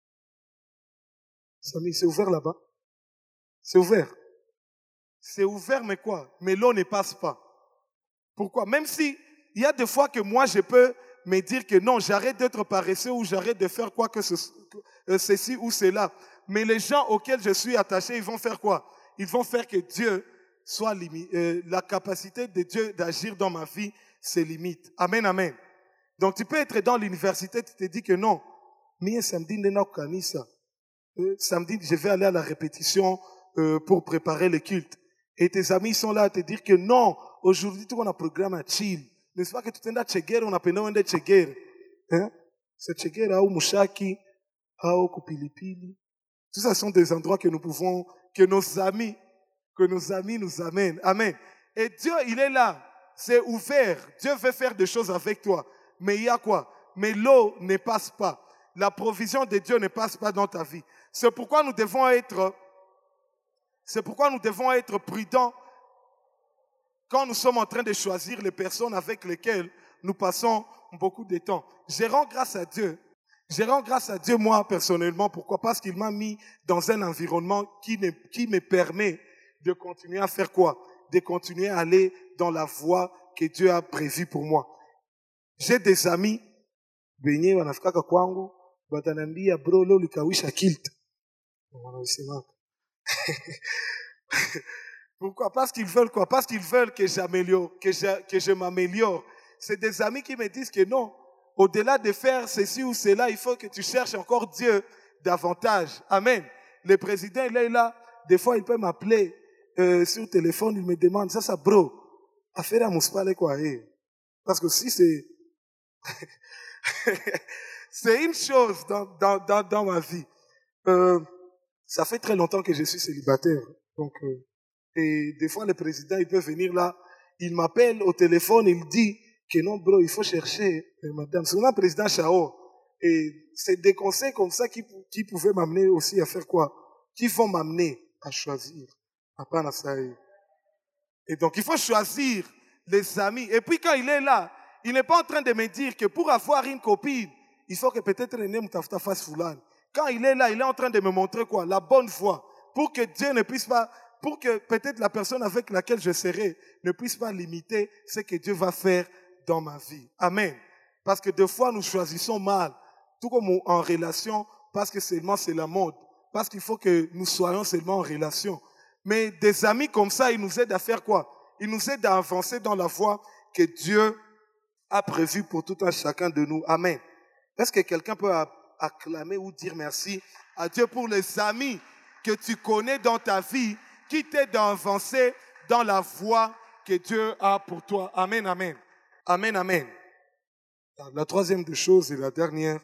Samy, c'est ouvert là-bas? C'est ouvert. C'est ouvert, mais quoi? Mais l'eau ne passe pas. Pourquoi? Même si il y a des fois que moi je peux me dire que non, j'arrête d'être paresseux ou j'arrête de faire quoi que ce, euh, ceci ou cela. Mais les gens auxquels je suis attaché, ils vont faire quoi? Ils vont faire que Dieu soit limite. Euh, la capacité de Dieu d'agir dans ma vie se limite. Amen, amen. Donc tu peux être dans l'université, tu te dis que non. Mais samedi, euh, samedi, je vais aller à la répétition euh, pour préparer le culte. Et tes amis sont là à te dire que non, aujourd'hui, tu as un programme à chill. N'est-ce pas que tu t'es là, Tchegere, on appelle un de Tchegere. Hein? C'est Tchegere, ou Mouchaki, ou Kupilipili. Tout ça sont des endroits que nous pouvons, que nos amis, que nos amis nous amènent. Amen. Et Dieu, il est là. C'est ouvert. Dieu veut faire des choses avec toi. Mais il y a quoi? Mais l'eau ne passe pas. La provision de Dieu ne passe pas dans ta vie. C'est pourquoi nous devons être, c'est pourquoi nous devons être prudents quand nous sommes en train de choisir les personnes avec lesquelles nous passons beaucoup de temps. Je rends grâce à Dieu. Je rends grâce à Dieu, moi, personnellement. Pourquoi? Parce qu'il m'a mis dans un environnement qui, ne, qui me permet de continuer à faire quoi? De continuer à aller dans la voie que Dieu a prévue pour moi. J'ai des amis, benye wanafikaka kwangu, watanambia bro, leo likawisha kilt. Pourquoi? Parce qu'ils veulent quoi? Parce qu'ils veulent que j'améliore, que je, que je m'améliore. C'est des amis qui me disent que non. Au-delà de faire ceci ou cela, il faut que tu cherches encore Dieu davantage. Amen. Le président, il est là. Des fois, il peut m'appeler euh, sur le téléphone. Il me demande, ça, ça, bro, affaire à Mouspale quoi? Parce que si c'est... c'est une chose dans, dans, dans, dans ma vie. Euh, ça fait très longtemps que je suis célibataire. Donc... Euh, Et des fois, le président, il peut venir là, il m'appelle au téléphone, il dit que non, bro, il faut chercher, euh, madame. C'est un président Chao. Et c'est des conseils comme ça qui, qui pouvaient m'amener aussi à faire quoi? Qui vont m'amener à choisir. Après, ça. Et donc, il faut choisir les amis. Et puis, quand il est là, il n'est pas en train de me dire que pour avoir une copine, il faut que peut-être René Moutafta fasse foulane. Quand il est là, il est en train de me montrer quoi? La bonne voie. Pour que Dieu ne puisse pas, pour que peut-être la personne avec laquelle je serai ne puisse pas limiter ce que Dieu va faire dans ma vie. Amen. Parce que des fois, nous choisissons mal. Tout comme en relation, parce que seulement c'est la mode. Parce qu'il faut que nous soyons seulement en relation. Mais des amis comme ça, ils nous aident à faire quoi? Ils nous aident à avancer dans la voie que Dieu a prévue pour tout un chacun de nous. Amen. Est-ce que quelqu'un peut acclamer ou dire merci à Dieu pour les amis que tu connais dans ta vie qui t'aident à avancer dans la voie que Dieu a pour toi? Amen, amen. Amen, amen. La troisième des choses et la dernière,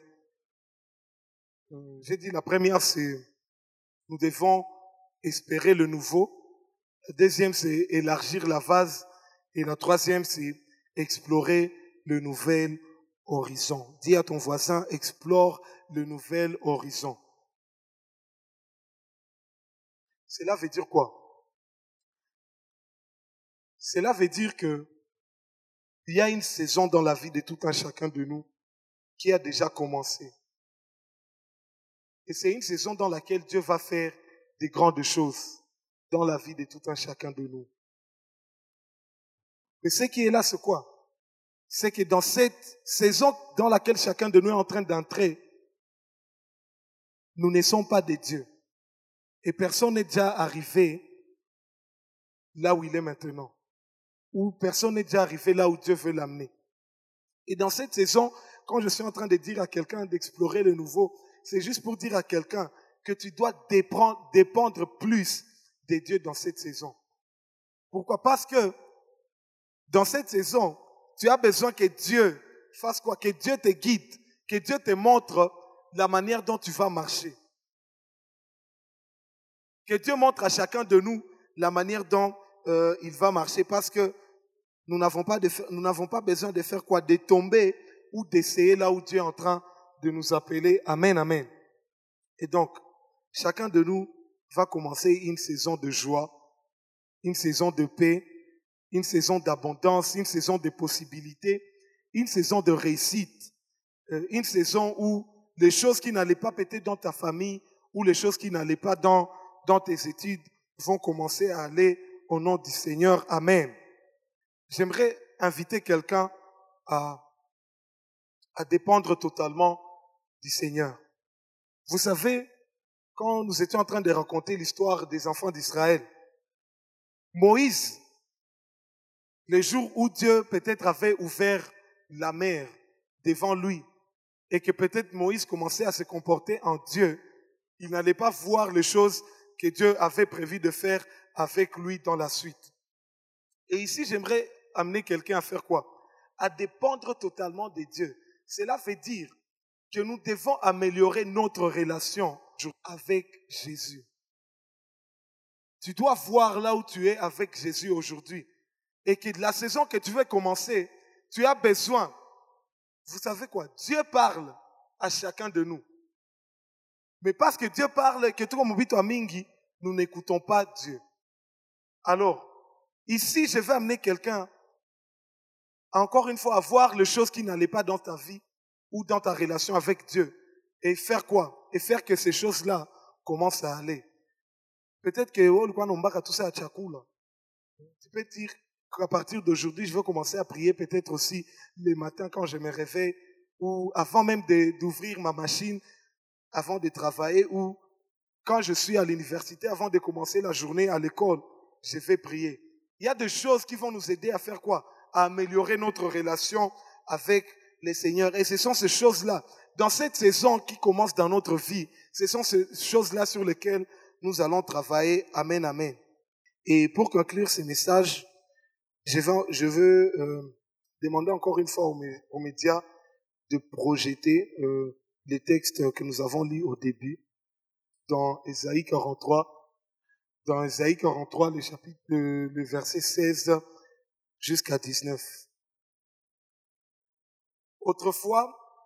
j'ai dit la première, c'est nous devons espérer le nouveau. La deuxième, c'est élargir la vase. Et la troisième, c'est explorer le nouvel horizon. Dis à ton voisin, explore le nouvel horizon. Cela veut dire quoi? Cela veut dire que il y a une saison dans la vie de tout un chacun de nous qui a déjà commencé. Et c'est une saison dans laquelle Dieu va faire des grandes choses dans la vie de tout un chacun de nous. Mais ce qui est là, c'est quoi? C'est que dans cette saison dans laquelle chacun de nous est en train d'entrer, nous ne sommes pas des dieux. Et personne n'est déjà arrivé là où il est maintenant. Ou personne n'est déjà arrivé là où Dieu veut l'amener. Et dans cette saison, quand je suis en train de dire à quelqu'un d'explorer le nouveau, c'est juste pour dire à quelqu'un que tu dois dépendre, dépendre plus de Dieu dans cette saison. Pourquoi? Parce que dans cette saison, tu as besoin que Dieu fasse quoi? Que Dieu te guide, que Dieu te montre la manière dont tu vas marcher. Que Dieu montre à chacun de nous la manière dont euh, il va marcher, parce que nous n'avons pas, de, nous n'avons pas besoin de faire quoi? De tomber ou d'essayer là où Dieu est en train de nous appeler. Amen, amen. Et donc, chacun de nous va commencer une saison de joie, une saison de paix, une saison d'abondance, une saison de possibilités, une saison de réussite, euh, une saison où les choses qui n'allaient pas peut-être dans ta famille ou les choses qui n'allaient pas dans, dans tes études vont commencer à aller au nom du Seigneur. Amen. J'aimerais inviter quelqu'un à, à dépendre totalement du Seigneur. Vous savez, quand nous étions en train de raconter l'histoire des enfants d'Israël, Moïse, les jours où Dieu peut-être avait ouvert la mer devant lui et que peut-être Moïse commençait à se comporter en Dieu, il n'allait pas voir les choses que Dieu avait prévu de faire avec lui dans la suite. Et ici, j'aimerais amener quelqu'un à faire quoi? À dépendre totalement de Dieu. Cela veut dire que nous devons améliorer notre relation avec Jésus. Tu dois voir là où tu es avec Jésus aujourd'hui. Et que de la saison que tu veux commencer, tu as besoin. Vous savez quoi? Dieu parle à chacun de nous. Mais parce que Dieu parle, que tout comme à Mingi, nous n'écoutons pas Dieu. Alors, ici, je vais amener quelqu'un, encore une fois, à voir les choses qui n'allaient pas dans ta vie ou dans ta relation avec Dieu. Et faire quoi? Et faire que ces choses-là commencent à aller. Peut-être que oh, tout ça à Tchakoula. Tu peux dire qu'à partir d'aujourd'hui, je vais commencer à prier peut-être aussi les matins quand je me réveille ou avant même de, d'ouvrir ma machine, avant de travailler ou quand je suis à l'université, avant de commencer la journée à l'école, je vais prier. Il y a des choses qui vont nous aider à faire quoi? À améliorer notre relation avec le Seigneur. Et ce sont ces choses-là, dans cette saison qui commence dans notre vie, ce sont ces choses-là sur lesquelles nous allons travailler. Amen, amen. Et pour conclure ce message, je veux, je veux euh, demander encore une fois aux, aux médias de projeter euh, les textes que nous avons lus au début dans Ésaïe quarante-trois. Dans Ésaïe quarante-trois, le chapitre, le, le verset seize jusqu'à dix-neuf. Autrefois,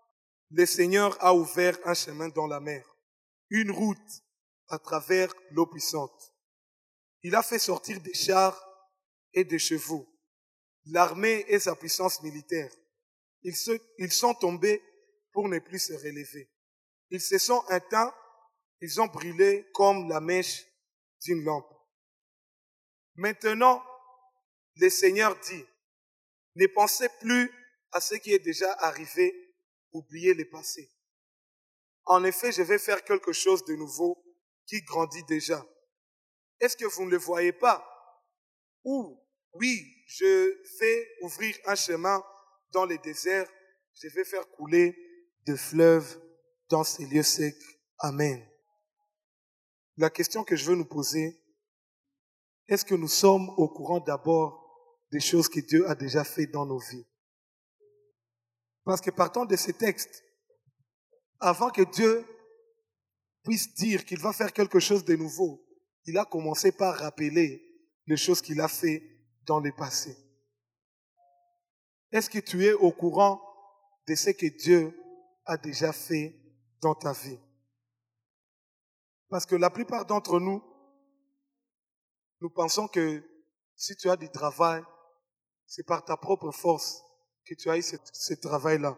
le Seigneur a ouvert un chemin dans la mer, une route à travers l'eau puissante. Il a fait sortir des chars et des chevaux, l'armée et sa puissance militaire. Ils, se, ils sont tombés pour ne plus se relever. Ils se sont éteints, ils ont brûlé comme la mèche d'une lampe. Maintenant, le Seigneur dit, ne pensez plus à ce qui est déjà arrivé, oubliez le passé. En effet, je vais faire quelque chose de nouveau qui grandit déjà. Est-ce que vous ne le voyez pas? Ou, oui, je vais ouvrir un chemin dans le désert, je vais faire couler des fleuves dans ces lieux secs. Amen. La question que je veux nous poser, est-ce que nous sommes au courant d'abord des choses que Dieu a déjà faites dans nos vies? Parce que partant de ces textes, avant que Dieu puisse dire qu'il va faire quelque chose de nouveau, il a commencé par rappeler les choses qu'il a fait dans le passé. Est-ce que tu es au courant de ce que Dieu a déjà fait dans ta vie? Parce que la plupart d'entre nous, nous pensons que si tu as du travail, c'est par ta propre force que tu as eu ce, ce travail-là.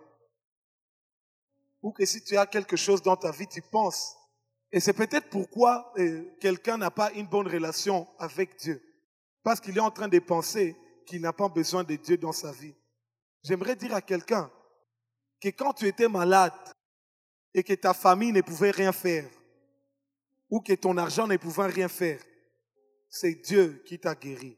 Ou que si tu as quelque chose dans ta vie, tu penses. Et c'est peut-être pourquoi euh, quelqu'un n'a pas une bonne relation avec Dieu. Parce qu'il est en train de penser qu'il n'a pas besoin de Dieu dans sa vie. J'aimerais dire à quelqu'un que quand tu étais malade et que ta famille ne pouvait rien faire, ou que ton argent ne pouvait rien faire, c'est Dieu qui t'a guéri.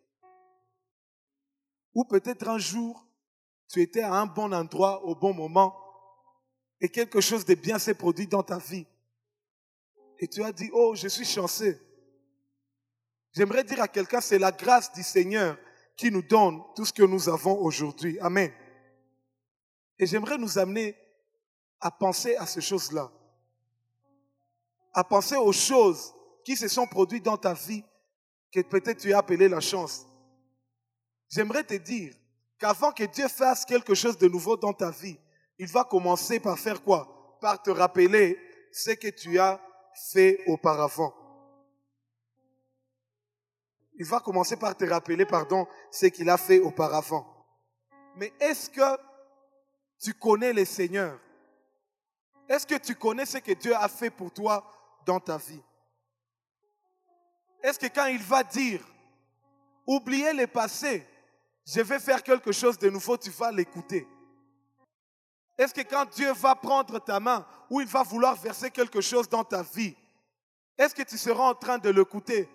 Ou peut-être un jour, tu étais à un bon endroit au bon moment et quelque chose de bien s'est produit dans ta vie. Et tu as dit, oh, je suis chanceux. J'aimerais dire à quelqu'un, c'est la grâce du Seigneur qui nous donne tout ce que nous avons aujourd'hui. Amen. Et j'aimerais nous amener à penser à ces choses-là. À penser aux choses qui se sont produites dans ta vie que peut-être tu as appelé la chance. J'aimerais te dire qu'avant que Dieu fasse quelque chose de nouveau dans ta vie, il va commencer par faire quoi? Par te rappeler ce que tu as fait auparavant. Il va commencer par te rappeler, pardon, ce qu'il a fait auparavant. Mais est-ce que tu connais le Seigneur? Est-ce que tu connais ce que Dieu a fait pour toi dans ta vie? Est-ce que quand il va dire, oubliez le passé, je vais faire quelque chose de nouveau, tu vas l'écouter? Est-ce que quand Dieu va prendre ta main ou il va vouloir verser quelque chose dans ta vie, est-ce que tu seras en train de l'écouter?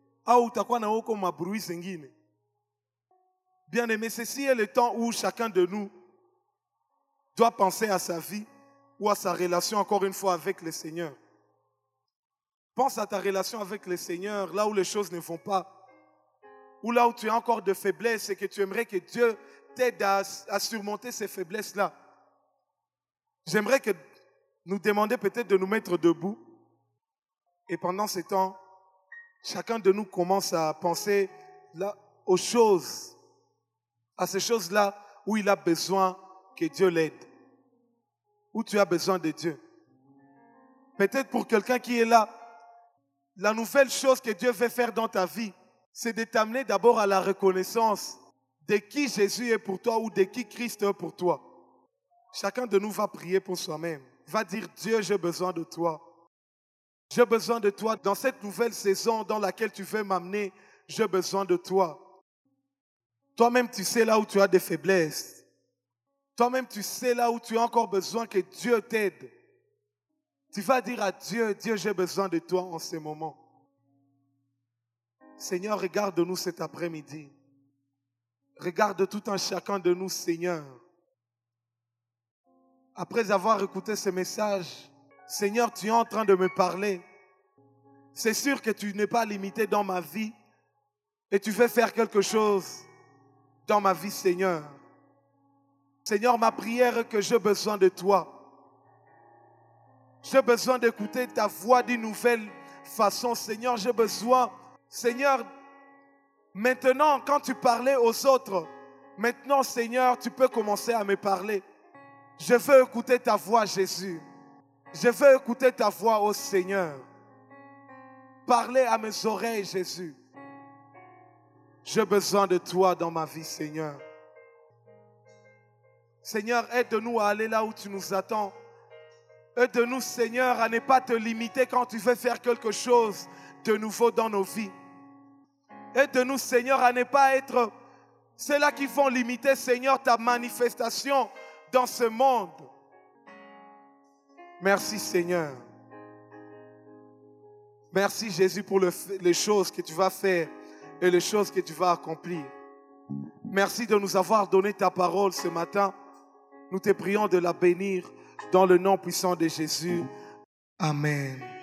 Bien aimé, ceci est le temps où chacun de nous doit penser à sa vie ou à sa relation encore une fois avec le Seigneur. Pense à ta relation avec le Seigneur, là où les choses ne vont pas, ou là où tu as encore de faiblesses et que tu aimerais que Dieu t'aide à, à surmonter ces faiblesses-là. J'aimerais que nous demander peut-être de nous mettre debout et pendant ce temps, chacun de nous commence à penser là, aux choses, à ces choses-là où il a besoin que Dieu l'aide, où tu as besoin de Dieu. Peut-être pour quelqu'un qui est là, la nouvelle chose que Dieu veut faire dans ta vie, c'est de t'amener d'abord à la reconnaissance de qui Jésus est pour toi ou de qui Christ est pour toi. Chacun de nous va prier pour soi-même. Va dire, Dieu, j'ai besoin de toi. J'ai besoin de toi dans cette nouvelle saison dans laquelle tu veux m'amener. J'ai besoin de toi. Toi-même, tu sais là où tu as des faiblesses. Toi-même, tu sais là où tu as encore besoin que Dieu t'aide. Tu vas dire à Dieu, Dieu, j'ai besoin de toi en ce moment. Seigneur, regarde-nous cet après-midi. Regarde tout un chacun de nous, Seigneur. Après avoir écouté ce message, Seigneur, tu es en train de me parler. C'est sûr que tu n'es pas limité dans ma vie et tu veux faire quelque chose dans ma vie, Seigneur. Seigneur, ma prière est que j'ai besoin de toi. J'ai besoin d'écouter ta voix d'une nouvelle façon. Seigneur, j'ai besoin. Seigneur, maintenant, quand tu parlais aux autres, maintenant, Seigneur, tu peux commencer à me parler. Je veux écouter ta voix, Jésus. Je veux écouter ta voix, ô Seigneur. Parlez à mes oreilles, Jésus. J'ai besoin de toi dans ma vie, Seigneur. Seigneur, aide-nous à aller là où tu nous attends. Aide-nous, Seigneur, à ne pas te limiter quand tu veux faire quelque chose de nouveau dans nos vies. Aide-nous, Seigneur, à ne pas être ceux-là qui vont limiter, Seigneur, ta manifestation dans ce monde. Merci, Seigneur. Merci, Jésus, pour le, les choses que tu vas faire et les choses que tu vas accomplir. Merci de nous avoir donné ta parole ce matin. Nous te prions de la bénir dans le nom puissant de Jésus. Amen.